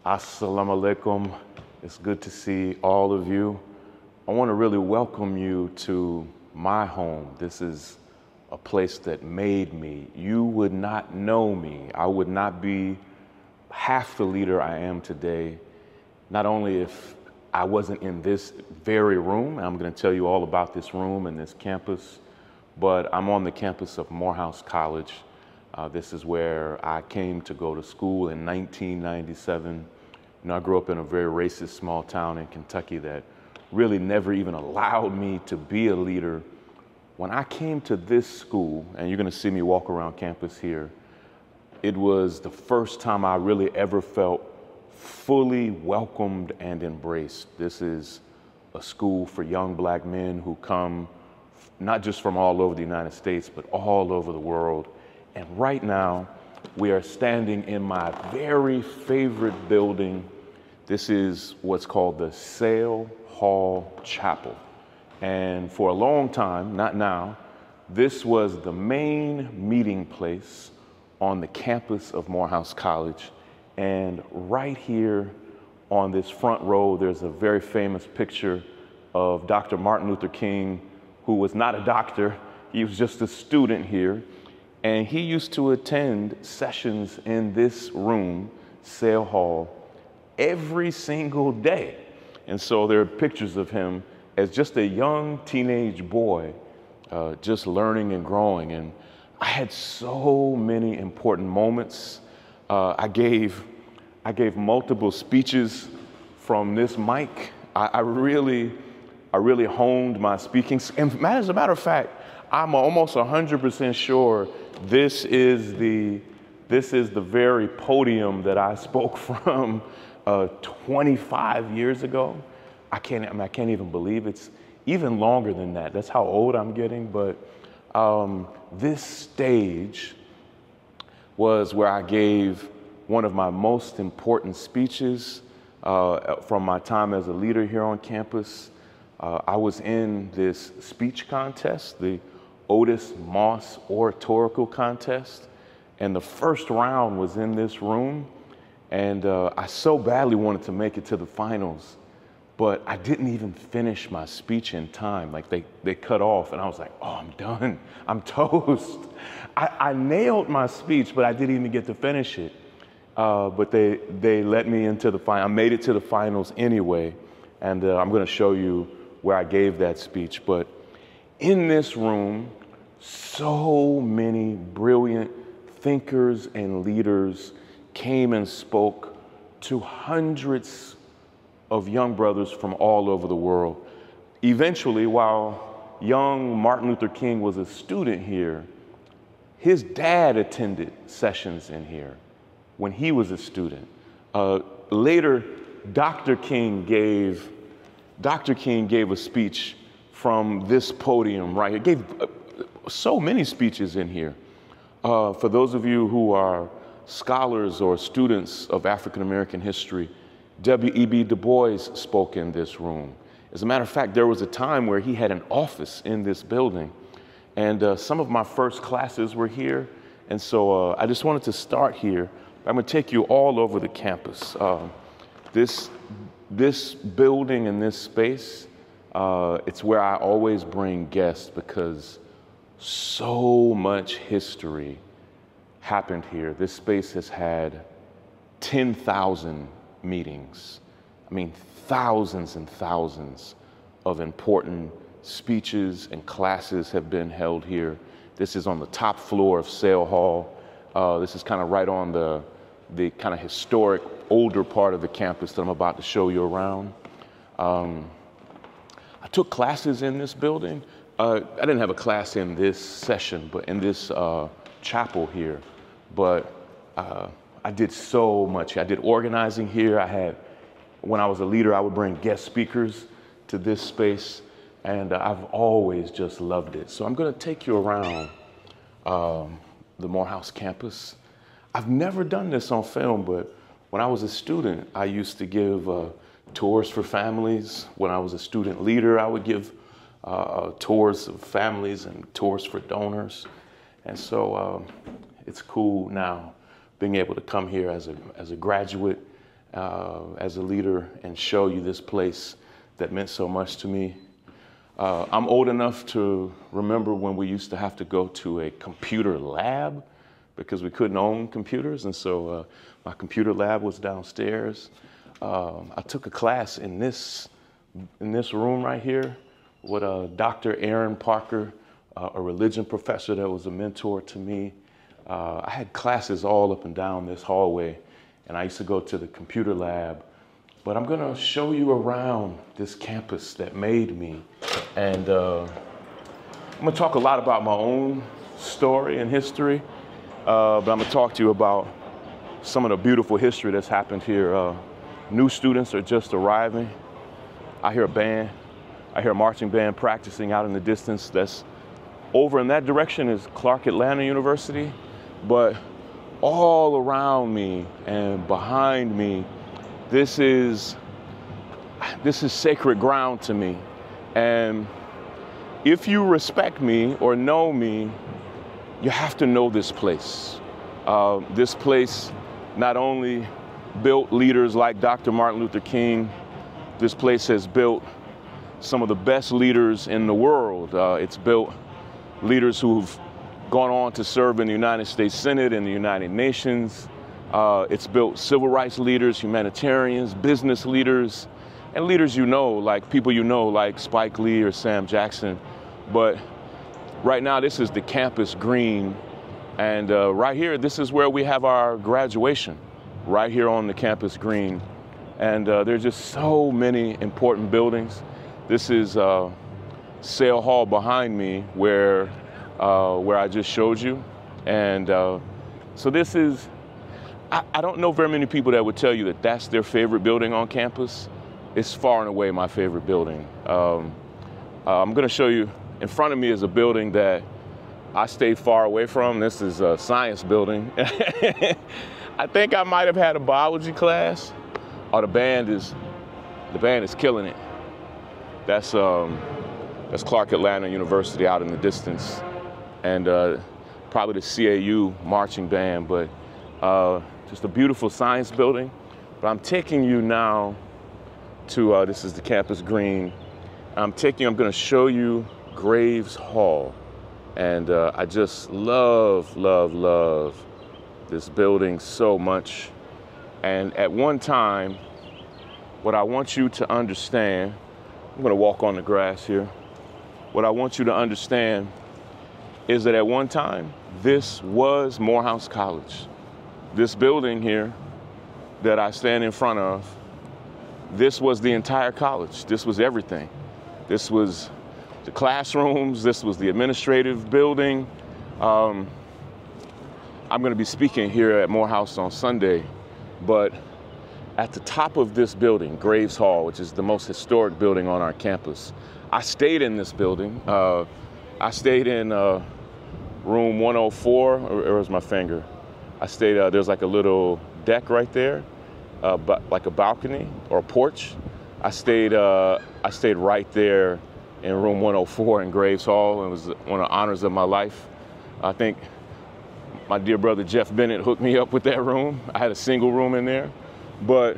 Assalamu alaikum. It's good to see all of you. I want to really welcome you to my home. This is a place that made me. You would not know me. I would not be half the leader I am today, not only if I wasn't in this very room, and I'm going to tell you all about this room and this campus, but I'm on the campus of Morehouse College. This is where I came to go to school in 1997. I grew up in a very racist small town in Kentucky that really never even allowed me to be a leader. When I came to this school, and you're going to see me walk around campus here, it was the first time I really ever felt fully welcomed and embraced. This is a school for young black men who come not just from all over the United States, but all over the world. And right now, we are standing in my very favorite building. This is what's called the Sale Hall Chapel. And for a long time, not now, this was the main meeting place on the campus of Morehouse College. And right here on this front row, there's a very famous picture of Dr. Martin Luther King, who was not a doctor. He was just a student here. And he used to attend sessions in this room, Sale Hall, every single day. And so there are pictures of him as just a young teenage boy, just learning and growing. And I had so many important moments. I gave multiple speeches from this mic. I really honed my speaking. And as a matter of fact, I'm almost 100% sure this is the very podium that I spoke from 25 years ago. I can't even believe it's even longer than that. That's how old I'm getting. But this stage was where I gave one of my most important speeches from my time as a leader here on campus. I was in this speech contest, the Otis Moss Oratorical Contest, and the first round was in this room, and I so badly wanted to make it to the finals, but I didn't even finish my speech in time. Like they cut off, and I was like, oh, I'm done, I'm toast. I nailed my speech, but I didn't even get to finish it. But they let me into the final. I made it to the finals anyway, and I'm gonna show you where I gave that speech. But in this room, so many brilliant thinkers and leaders came and spoke to hundreds of young brothers from all over the world. Eventually, while young Martin Luther King was a student here, his dad attended sessions in here when he was a student. Later, Dr. King gave a speech from this podium, right? He gave so many speeches in here. For those of you who are scholars or students of African American history, W.E.B. Du Bois spoke in this room. As a matter of fact, there was a time where he had an office in this building, and some of my first classes were here. And so I just wanted to start here. I'm gonna take you all over the campus. This building and this space, it's where I always bring guests because so much history happened here. This space has had 10,000 meetings. I mean, thousands and thousands of important speeches and classes have been held here. This is on the top floor of Sale Hall. This is kind of right on the kind of historic, older part of the campus that I'm about to show you around. I took classes in this building. I didn't have a class in this session, but in this chapel here. But I did so much. I did organizing here. When I was a leader, I would bring guest speakers to this space, and I've always just loved it. So I'm gonna take you around the Morehouse campus. I've never done this on film, but when I was a student, I used to give tours for families. When I was a student leader, I would give tours of families and tours for donors. And so it's cool now being able to come here as a graduate as a leader and show you this place that meant so much to me. I'm old enough to remember when we used to have to go to a computer lab because we couldn't own computers, and so my computer lab was downstairs. I took a class in this room right here with Dr. Aaron Parker, a religion professor that was a mentor to me. I had classes all up and down this hallway, and I used to go to the computer lab. But I'm gonna show you around this campus that made me. And I'm gonna talk a lot about my own story and history, but I'm gonna talk to you about some of the beautiful history that's happened here. New students are just arriving. I hear a band, I hear a marching band practicing out in the distance. That's over in that direction is Clark Atlanta University, but all around me and behind me, this is sacred ground to me. And if you respect me or know me, you have to know this place. This place not only built leaders like Dr. Martin Luther King, this place has built some of the best leaders in the world. It's built leaders who've gone on to serve in the United States Senate and the United Nations. It's built civil rights leaders, humanitarians, business leaders, and leaders you know, like people you know, like Spike Lee or Sam Jackson. But right now, this is the campus green. And right here, this is where we have our graduation, right here on the campus green. And there's just so many important buildings. This is Sale Hall behind me where I just showed you. And so this is, I don't know very many people that would tell you that that's their favorite building on campus. It's far and away my favorite building. I'm gonna show you, in front of me is a building that I stayed far away from. This is a science building. I think I might have had a biology class. Oh, the band is killing it. That's Clark Atlanta University out in the distance. And probably the CAU marching band, but just a beautiful science building. But I'm taking you now to, this is the campus green. I'm gonna show you Graves Hall. And I just love, love, love this building so much. And at one time, what I want you to understand, I'm gonna walk on the grass here. What I want you to understand is that at one time, this was Morehouse College. This building here that I stand in front of, this was the entire college. This was everything. This was the classrooms, this was the administrative building. I'm gonna be speaking here at Morehouse on Sunday, but at the top of this building, Graves Hall, which is the most historic building on our campus, I stayed in this building. I stayed in room 104, or where's my finger? I stayed, there's like a little deck right there, but like a balcony or a porch. I stayed right there in room 104 in Graves Hall. It was one of the honors of my life. I think my dear brother Jeff Bennett hooked me up with that room. I had a single room in there, but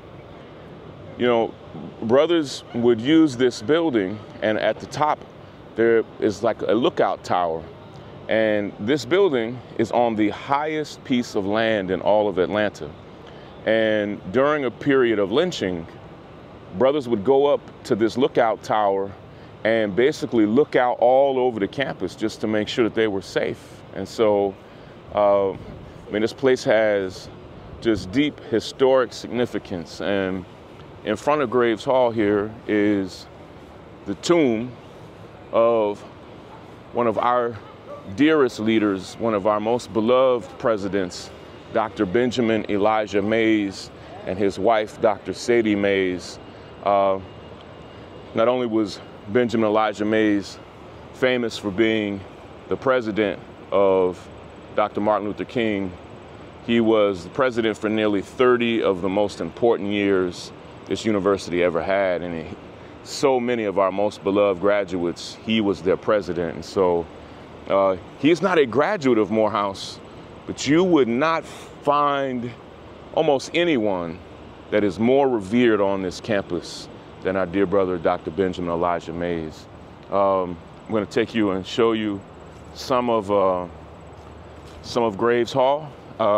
you know, brothers would use this building, and at the top there is like a lookout tower. And this building is on the highest piece of land in all of Atlanta. And during a period of lynching, brothers would go up to this lookout tower and basically look out all over the campus just to make sure that they were safe. And so, I mean, this place has just deep historic significance. And in front of Graves Hall here is the tomb of one of our dearest leaders, one of our most beloved presidents, Dr. Benjamin Elijah Mays, and his wife, Dr. Sadie Mays. Not only was Benjamin Elijah Mays famous for being the president of Dr. Martin Luther King, he was the president for nearly 30 of the most important years this university ever had. And so many of our most beloved graduates, he was their president. And so he's not a graduate of Morehouse, but you would not find almost anyone that is more revered on this campus than our dear brother, Dr. Benjamin Elijah Mays. I'm going to take you and show you some of Graves Hall,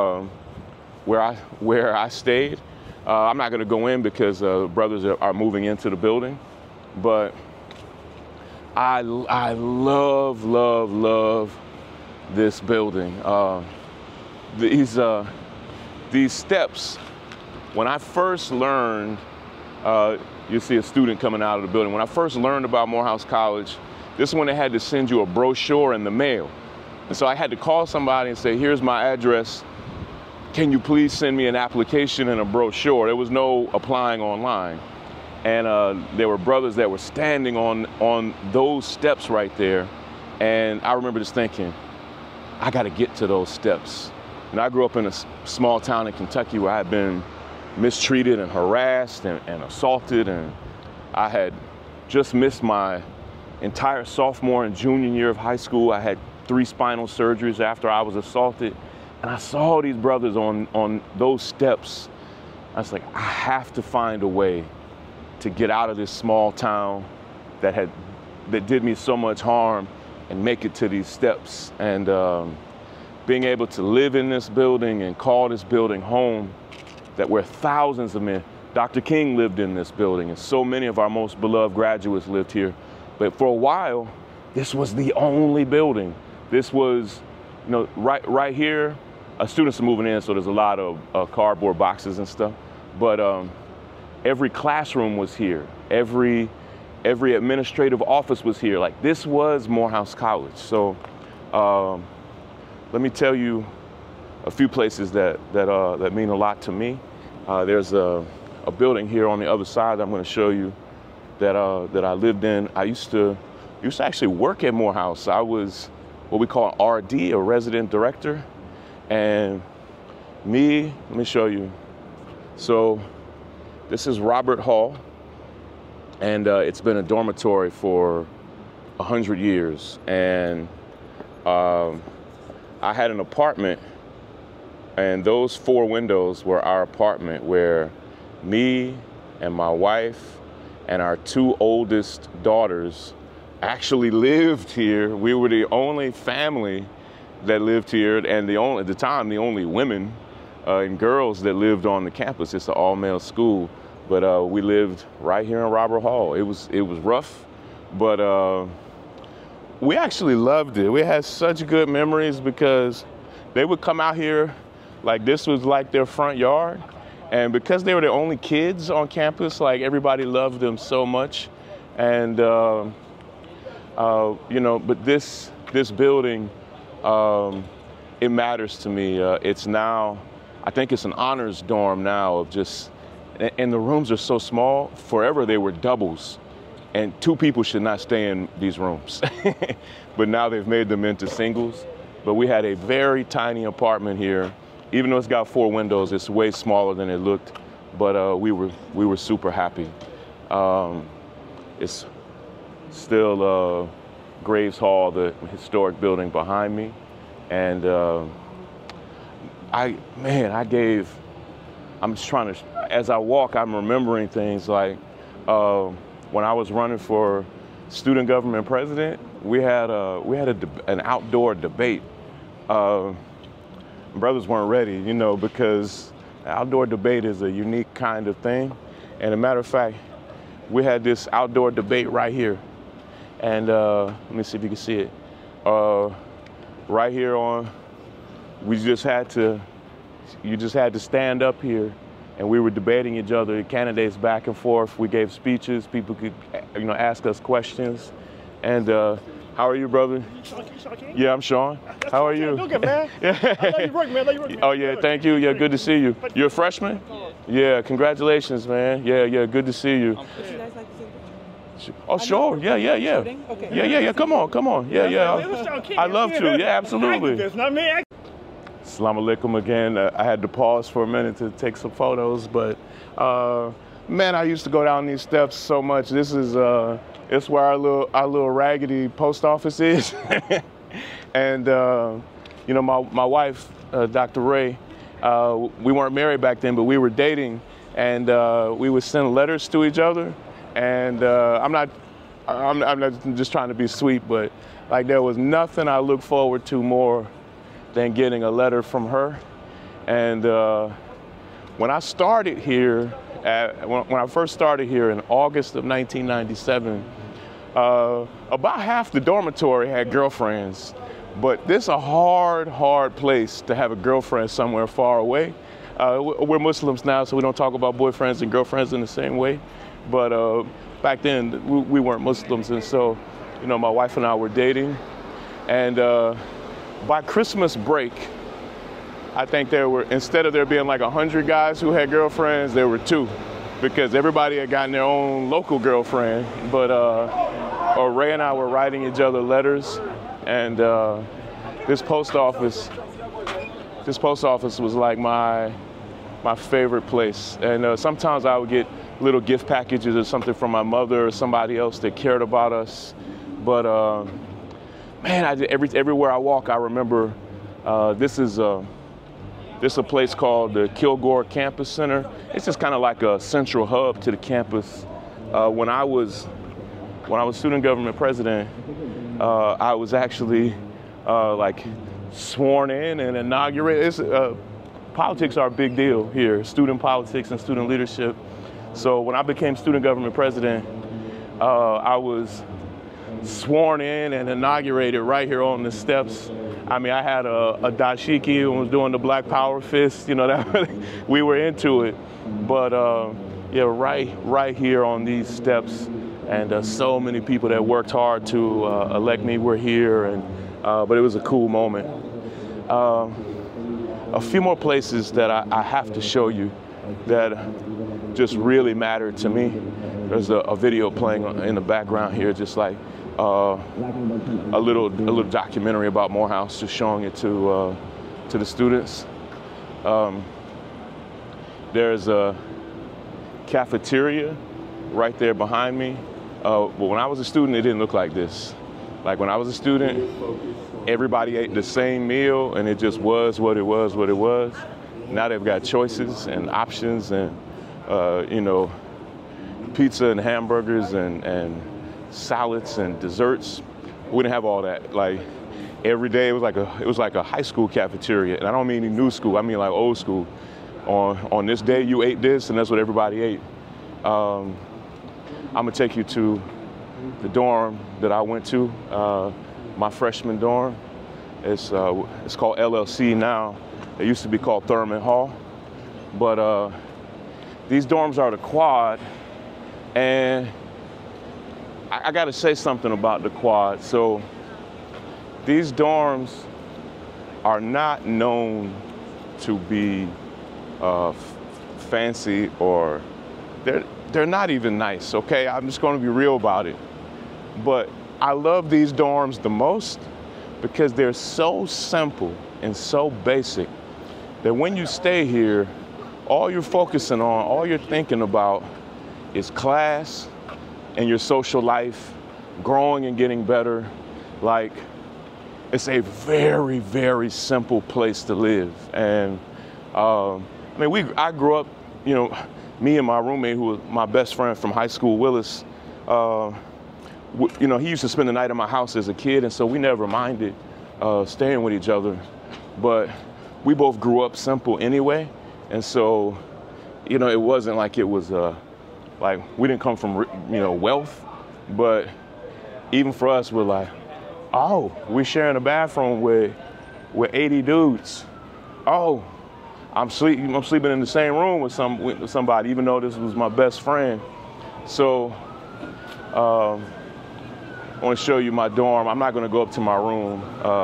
where I stayed. I'm not going to go in because brothers are moving into the building, but I love this building. These steps, when I first learned, you see a student coming out of the building. When I first learned about Morehouse College, this is when they had to send you a brochure in the mail. And so I had to call somebody and say, here's my address. Can you please send me an application and a brochure? There was no applying online. And there were brothers that were standing on those steps right there. And I remember just thinking, I got to get to those steps. And I grew up in a small town in Kentucky where I had been mistreated and harassed and assaulted. And I had just missed my entire sophomore and junior year of high school. I had 3 spinal surgeries after I was assaulted. And I saw these brothers on those steps. I was like, I have to find a way to get out of this small town that did me so much harm and make it to these steps. And being able to live in this building and call this building home, that where thousands of men, Dr. King lived in this building, and so many of our most beloved graduates lived here. But for a while, this was the only building. This was, right here, students are moving in, so there's a lot of cardboard boxes and stuff. But every classroom was here. Every administrative office was here. Like, this was Morehouse College. So let me tell you a few places that mean a lot to me. There's a building here on the other side that I'm going to show you that I lived in. I used to actually work at Morehouse. I was what we call an RD, a resident director. And let me show you. So this is Robert Hall, and it's been a dormitory for 100 years. And I had an apartment, and those 4 windows were our apartment, where me and my wife and our 2 oldest daughters actually lived here. We were the only family that lived here, and at the time, the only women and girls that lived on the campus. It's an all-male school, but we lived right here in Robert Hall. It was rough, but we actually loved it. We had such good memories because they would come out here like this was like their front yard, and because they were the only kids on campus, like everybody loved them so much, and but this building. It matters to me. It's now, I think it's an honors dorm now and the rooms are so small. Forever they were doubles, and 2 people should not stay in these rooms. But now they've made them into singles. But we had a very tiny apartment here. Even though it's got 4 windows, it's way smaller than it looked. But we were super happy. It's still Graves Hall, the historic building behind me. And I'm just trying to, as I walk, I'm remembering things like when I was running for student government president, we had an outdoor debate. Brothers weren't ready, because outdoor debate is a unique kind of thing. And as a matter of fact, we had this outdoor debate right here. And let me see if you can see it. Right here you just had to stand up here, and we were debating each other, candidates back and forth. We gave speeches, people could, ask us questions. And how are you, brother? Sean Yeah, I'm Sean. How are you? Good, man. I love your work, man. Oh, yeah, thank you. Yeah, good to see you. You're a freshman? Yeah, congratulations, man. Yeah, good to see you. Oh, sure. Yeah. Okay. Yeah. Come on. Yeah. I love to. Yeah, absolutely. Assalamu alaikum again. I had to pause for a minute to take some photos, but man, I used to go down these steps so much. This is it's where our little raggedy post office is. And my wife, Dr. Ray, we weren't married back then, but we were dating. and we would send letters to each other. And I'm not just trying to be sweet, but like there was nothing I look forward to more than getting a letter from her. And when I started here, when I first started here in August of 1997, about half the dormitory had girlfriends. But this is a hard place to have a girlfriend somewhere far away. We're Muslims now, so we don't talk about boyfriends and girlfriends in the same way. But back then, we weren't Muslims, and so, you know, my wife and I were dating. And by Christmas break, I think instead of there being like 100 guys who had girlfriends, there were 2, because everybody had gotten their own local girlfriend. But Ray and I were writing each other letters, and this post office was like my favorite place. And sometimes I would get little gift packages or something from my mother or somebody else that cared about us. But man, everywhere I walk, I remember this is a place called the Kilgore Campus Center. It's just kind of like a central hub to the campus. When I was student government president, I was actually like sworn in and inaugurated. Politics are a big deal here, student politics and student leadership. So when I became student government president, I was sworn in and inaugurated right here on the steps. I mean, I had a dashiki and was doing the Black Power fist, you know, that we were into it. But yeah, right here on these steps, and so many people that worked hard to elect me were here, and but it was a cool moment. A few more places that I have to show you that just really mattered to me. There's a video playing in the background here, just like a little documentary about Morehouse, just showing it to the students. There's a cafeteria right there behind me. But when I was a student, it didn't look like this. Like when I was a student, everybody ate the same meal, and it just was what it was. Now they've got choices and options, and you know, pizza and hamburgers and salads and desserts. We didn't have all that. Like every day, it was like a high school cafeteria, and I don't mean new school. I mean like old school. On this day, you ate this, and that's what everybody ate. I'm gonna take you to the dorm that I went to, my freshman dorm. It's called LLC now. It used to be called Thurman Hall. But these dorms are the Quad, and I gotta say something about the Quad. So these dorms are not known to be fancy, or they're not even nice, okay? I'm just gonna be real about it. But I love these dorms the most because they're so simple and so basic that when you stay here, all you're focusing on, all you're thinking about is class and your social life, growing and getting better. Like, it's a very, very simple place to live. And I mean, I grew up, you know, me and my roommate, who was my best friend from high school, Willis, you know, he used to spend the night at my house as a kid, and so we never minded staying with each other. But we both grew up simple anyway, and so, you know, it wasn't like it was like we didn't come from, you know, wealth, but even for us, we're like, oh, we're sharing a bathroom with 80 dudes. Oh, I'm sleeping in the same room with somebody, even though this was my best friend. So I want to show you my dorm. I'm not going to go up to my room.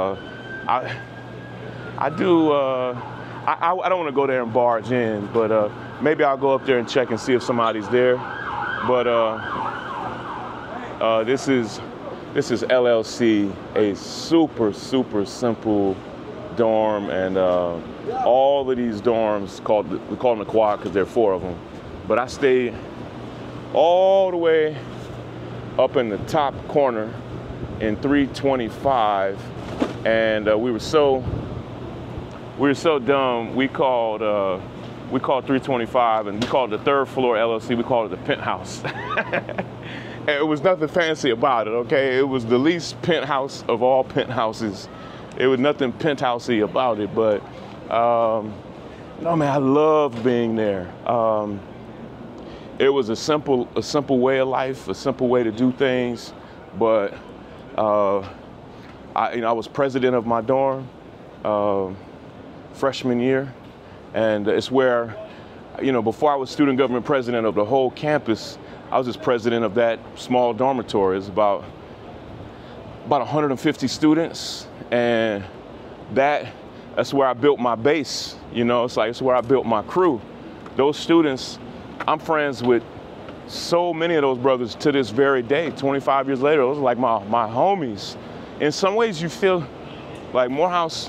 I don't want to go there and barge in, but maybe I'll go up there and check and see if somebody's there. But this is LLC, a super, super simple dorm, and all of these dorms, we call them the Quad because there are 4 of them. But I stayed all the way up in the top corner in 325, and we were so dumb. We called we call it 325, and we call it the third floor LLC. We call it the penthouse. And it was nothing fancy about it, okay? It was the least penthouse of all penthouses. It was nothing penthousey about it, but no, man, I loved being there. It was a simple way of life, a simple way to do things, but I was president of my dorm freshman year, and it's where, before I was student government president of the whole campus, I was just president of that small dormitory. It's about 150 students, and that's where I built my base. It's where I built my crew. Those students, I'm friends with so many of those brothers to this very day. 25 years later, those are like my homies. In some ways, you feel like Morehouse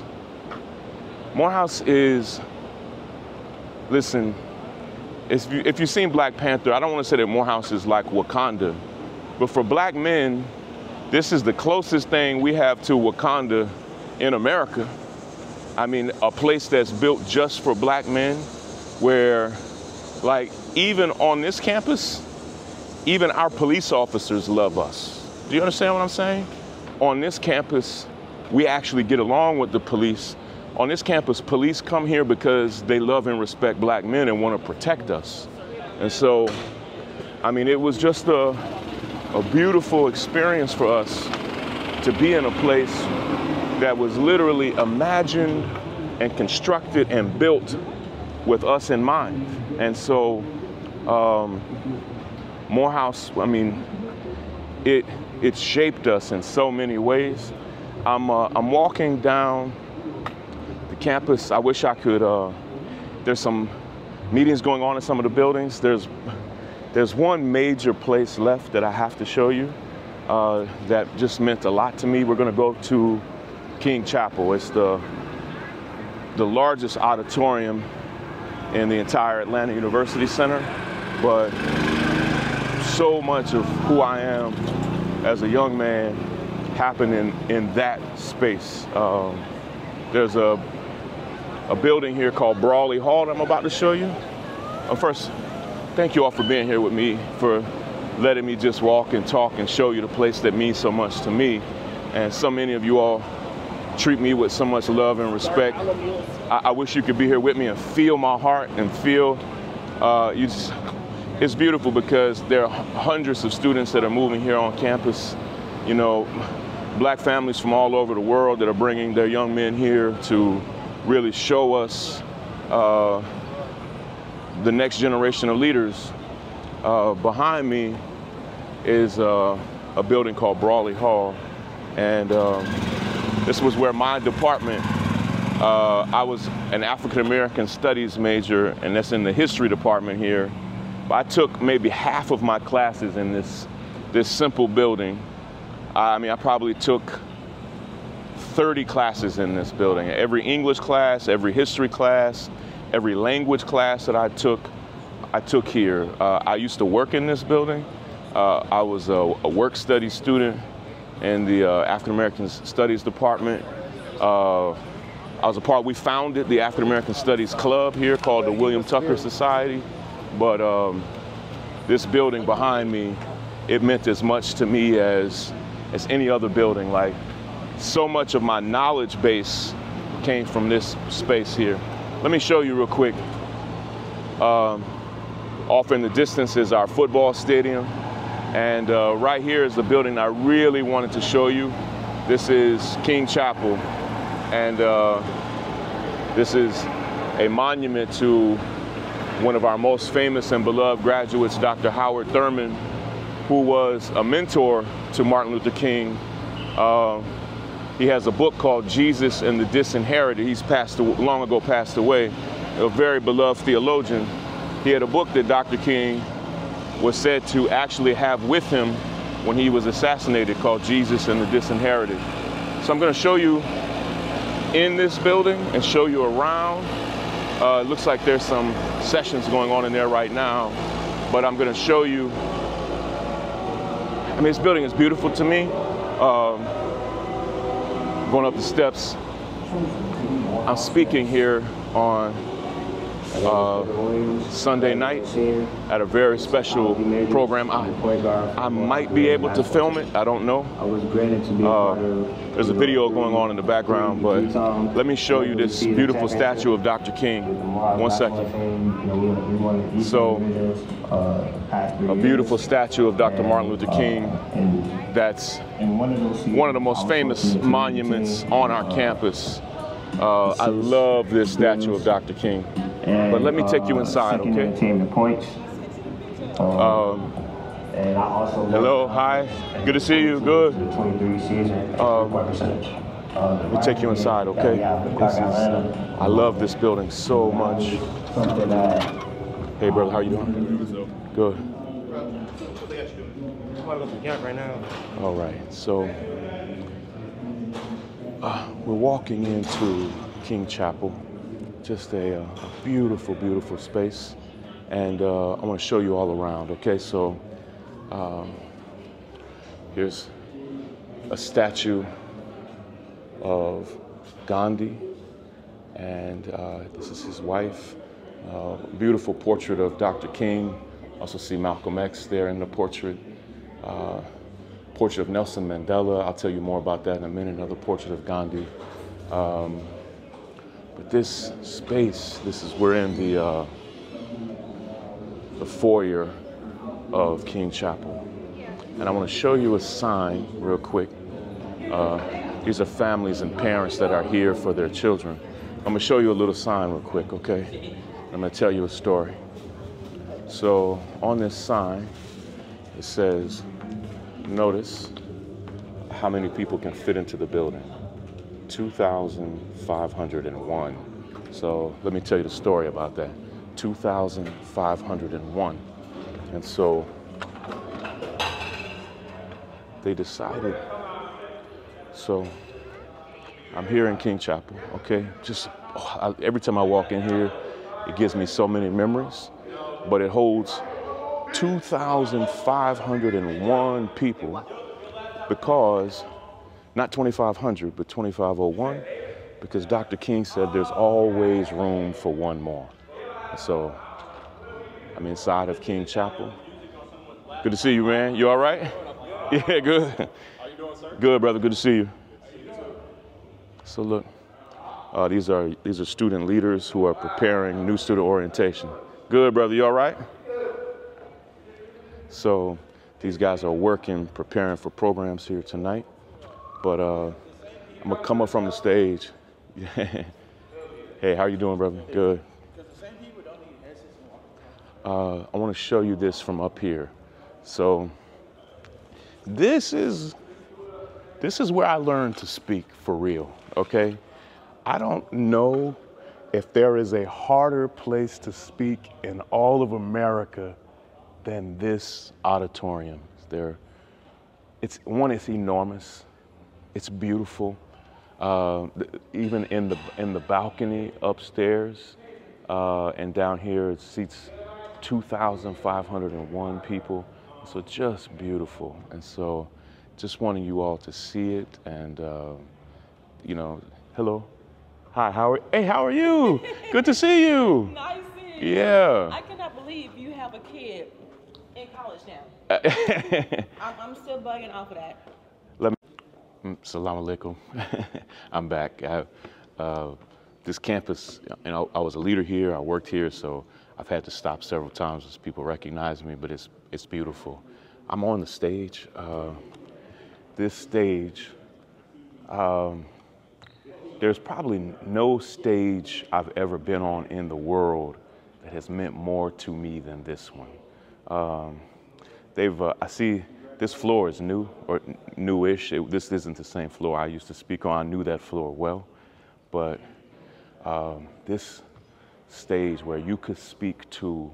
is, listen, if you've seen Black Panther, I don't want to say that Morehouse is like Wakanda, but for Black men, this is the closest thing we have to Wakanda in America. I mean, a place that's built just for Black men, where, like, even on this campus, even our police officers love us. Do you understand what I'm saying? On this campus, we actually get along with the police. On this campus, police come here because they love and respect Black men and want to protect us. And so, I mean, it was just a beautiful experience for us to be in a place that was literally imagined and constructed and built with us in mind. And so, Morehouse, I mean, it shaped us in so many ways. I'm walking down the campus. I wish I could, there's some meetings going on in some of the buildings. There's one major place left that I have to show you that just meant a lot to me. We're gonna go to King Chapel. It's the largest auditorium in the entire Atlanta University Center, but so much of who I am as a young man happened in that space. There's a building here called Brawley Hall that I'm about to show you. First, thank you all for being here with me, for letting me just walk and talk and show you the place that means so much to me. And so many of you all treat me with so much love and respect. I wish you could be here with me and feel my heart and feel, it's beautiful because there are hundreds of students that are moving here on campus. Black families from all over the world that are bringing their young men here to really show us the next generation of leaders. Behind me is a building called Brawley Hall, and this was where my department, I was an African American studies major, and that's in the history department here. I took maybe half of my classes in this simple building. I mean, I probably took 30 classes in this building. Every English class, every history class, every language class that I took here. I used to work in this building. I was a work study student in the African American Studies department. We founded the African American Studies Club here called the William Tucker Society. But this building behind me, it meant as much to me as any other building. Like, so much of my knowledge base came from this space here. Let me show you real quick. Off in the distance is our football stadium. And right here is the building I really wanted to show you. This is King Chapel. And this is a monument to one of our most famous and beloved graduates, Dr. Howard Thurman, who was a mentor to Martin Luther King. He has a book called Jesus and the Disinherited. He's long ago passed away, a very beloved theologian. He had a book that Dr. King was said to actually have with him when he was assassinated, called Jesus and the Disinherited. So I'm going to show you in this building and show you around. It looks like there's some sessions going on in there right now, but I'm going to show you. I mean, this building is beautiful to me. Going up the steps, I'm speaking here on Sunday night at a very special program. I might be able to film it. I don't know. There's a video going on in the background, but let me show you this beautiful statue of Dr. King. 1 second. So, a beautiful statue of Dr. Martin Luther King. That's one of the most famous monuments on our campus. I love this statue of Dr. King. But let me take you inside, okay? Hello, hi. Good to see you. Good. Let me take you inside, okay? I love this building so much. Hey, brother, how you doing? Good. All right, so we're walking into King Chapel. Just a beautiful, beautiful space. And I want to show you all around, okay? So here's a statue of Gandhi, and this is his wife. Beautiful portrait of Dr. King. Also see Malcolm X there in the portrait. Portrait of Nelson Mandela. I'll tell you more about that in a minute. Another portrait of Gandhi. But this space, we're in the foyer of King Chapel. And I want to show you a sign real quick. These are families and parents that are here for their children. I'm going to show you a little sign real quick, okay? I'm going to tell you a story. So on this sign, it says, notice how many people can fit into the building. 2,501. So let me tell you the story about that. 2,501. And so they decided. So I'm here in King Chapel, okay? Every time I walk in here, it gives me so many memories, but it holds 2,501 people because, not 2,500, but 2,501, because Dr. King said there's always room for one more. So I'm inside of King Chapel. Good to see you, man. You all right? Yeah, good. How you doing, sir? Good, brother. Good to see you. So look, these are student leaders who are preparing new student orientation. Good, brother. You all right? So these guys are working, preparing for programs here tonight. But I'm gonna come up from the stage. Hey, how you doing, brother? Good. I want to show you this from up here. So this is where I learned to speak for real, okay? I don't know if there is a harder place to speak in all of America than this auditorium. It's enormous. It's beautiful. Even in the balcony upstairs and down here, it seats 2,501 people. So just beautiful. And so just wanting you all to see it and, you know, hello. Hi, how are you? Good to see you. Nice seeing you. Yeah. I cannot believe you have a kid in college now. I'm still bugging off of that. Salam alaikum. I'm back. This campus, you know, I was a leader here. I worked here, so I've had to stop several times as people recognize me, but it's beautiful. I'm on the stage. This stage, there's probably no stage I've ever been on in the world that has meant more to me than this one. I see this floor is new, or newish. This isn't the same floor I used to speak on. I knew that floor well, but this stage where you could speak to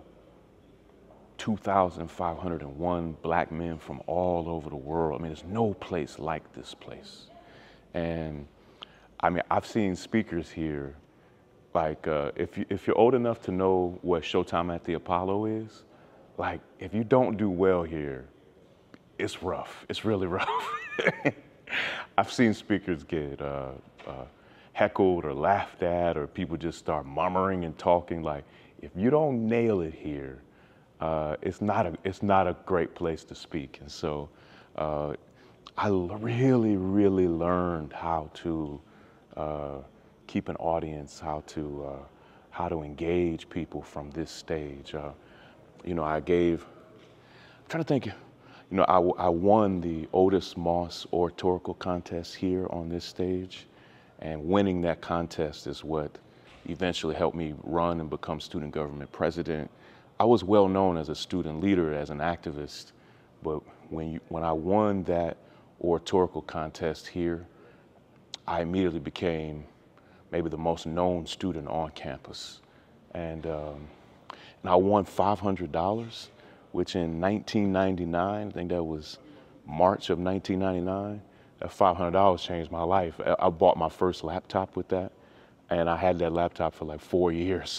2,501 black men from all over the world. I mean, there's no place like this place. And I mean, I've seen speakers here, like if you're old enough to know what Showtime at the Apollo is, like if you don't do well here, it's rough. It's really rough. I've seen speakers get heckled or laughed at, or people just start murmuring and talking. Like if you don't nail it here, it's not a great place to speak. And so really, really learned how to keep an audience, how to engage people from this stage. You know, I'm trying to think, you know, I won the Otis Moss Oratorical Contest here on this stage, and winning that contest is what eventually helped me run and become student government president. I was well known as a student leader, as an activist, but when I won that oratorical contest here, I immediately became maybe the most known student on campus. And I won $500, which in 1999, I think that was March of 1999, that $500 changed my life. I bought my first laptop with that, and I had that laptop for like 4 years.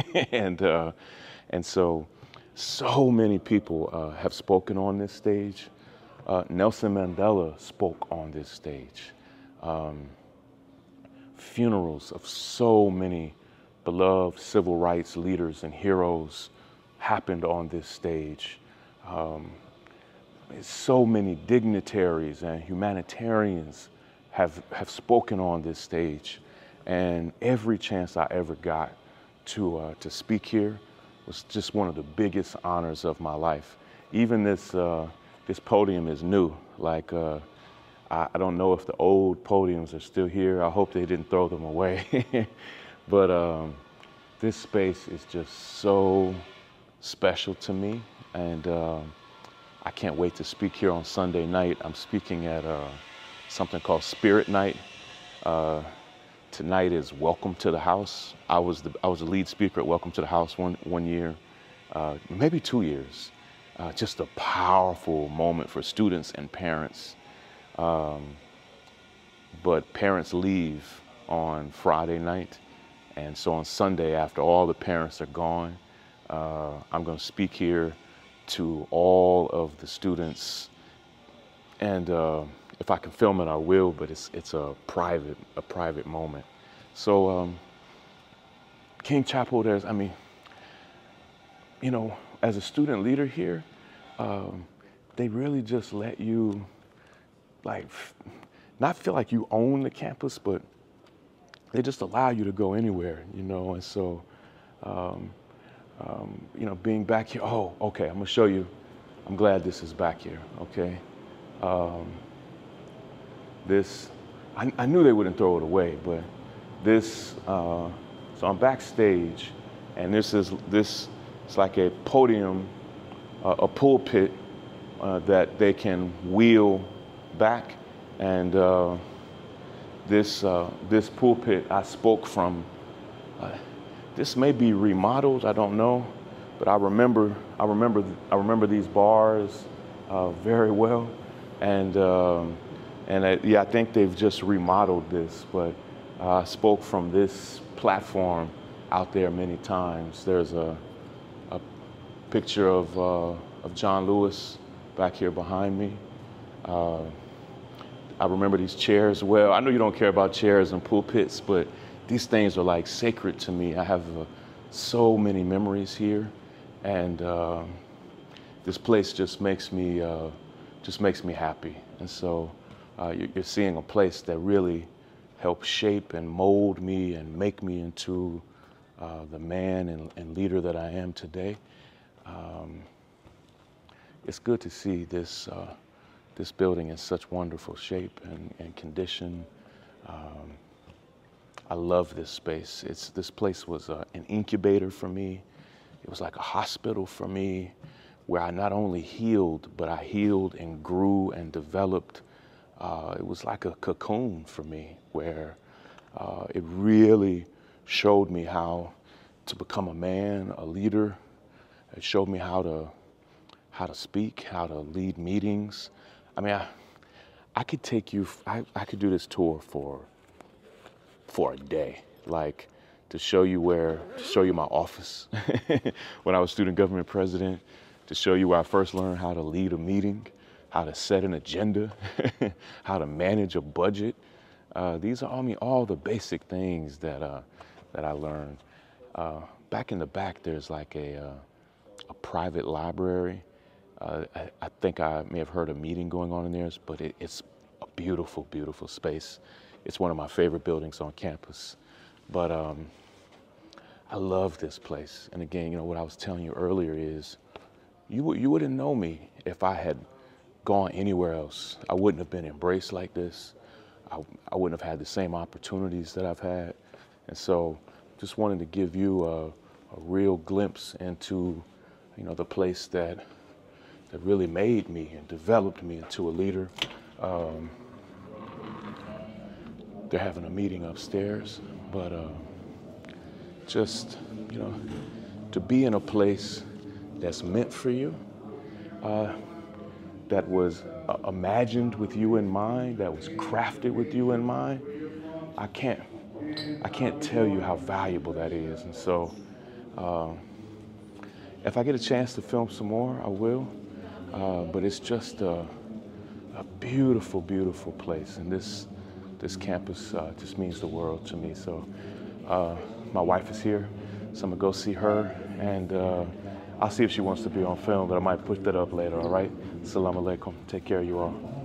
And so many people have spoken on this stage. Nelson Mandela spoke on this stage. Funerals of so many beloved civil rights leaders and heroes happened on this stage. So many dignitaries and humanitarians have spoken on this stage, and every chance I ever got to speak here was just one of the biggest honors of my life. Even this podium is new. Like I don't know if the old podiums are still here. I hope they didn't throw them away. But this space is just so special to me, and I can't wait to speak here on Sunday night. I'm speaking at something called Spirit Night. Tonight is Welcome to the House. I was the lead speaker at Welcome to the House one year, maybe 2 years. Just a powerful moment for students and parents. But parents leave on Friday night, and so on Sunday, after all the parents are gone, I'm going to speak here to all of the students, and if I can film it, I will. But it's a private moment. So King Chapel, you know, as a student leader here, they really just let you, like, not feel like you own the campus, but they just allow you to go anywhere, you know. And so, you know, being back here, oh, okay, I'm gonna show you. I'm glad this is back here, okay? I knew they wouldn't throw it away, but this, so I'm backstage, and it's like a podium, a pulpit that they can wheel back, and this pulpit I spoke from. This may be remodeled, I don't know, but I remember these bars very well, and I think they've just remodeled this, but I spoke from this platform out there many times. There's a picture of John Lewis back here behind me. I remember these chairs well. I know you don't care about chairs and pulpits, but these things are like sacred to me. I have so many memories here, and this place just makes me happy. And so you're seeing a place that really helped shape and mold me and make me into the man and leader that I am today. It's good to see this building in such wonderful shape and condition. I love this space. This place was an incubator for me. It was like a hospital for me, where I not only healed, but I healed and grew and developed. It was like a cocoon for me, where it really showed me how to become a man, a leader. It showed me how to speak, how to lead meetings. I mean, I could take you, I could do this tour for a day, like to show you my office when I was student government president, to show you where I first learned how to lead a meeting, how to set an agenda, how to manage a budget. These are all the basic things that I learned. back in the back, there's like a private library. I think I may have heard a meeting going on in there, but it's a beautiful, beautiful space. It's one of my favorite buildings on campus. But I love this place. And again, you know, what I was telling you earlier is you wouldn't know me if I had gone anywhere else. I wouldn't have been embraced like this. I wouldn't have had the same opportunities that I've had. And so just wanted to give you a real glimpse into, you know, the place that really made me and developed me into a leader. They're having a meeting upstairs, but just, you know, to be in a place that's meant for you, that was imagined with you in mind, that was crafted with you in mind, I can't tell you how valuable that is. And so if I get a chance to film some more, I will. But it's just a beautiful, beautiful place. And this campus just means the world to me. So my wife is here, so I'm gonna go see her, and I'll see if she wants to be on film, but I might put that up later, all right? Assalamu alaikum. Take care of you all.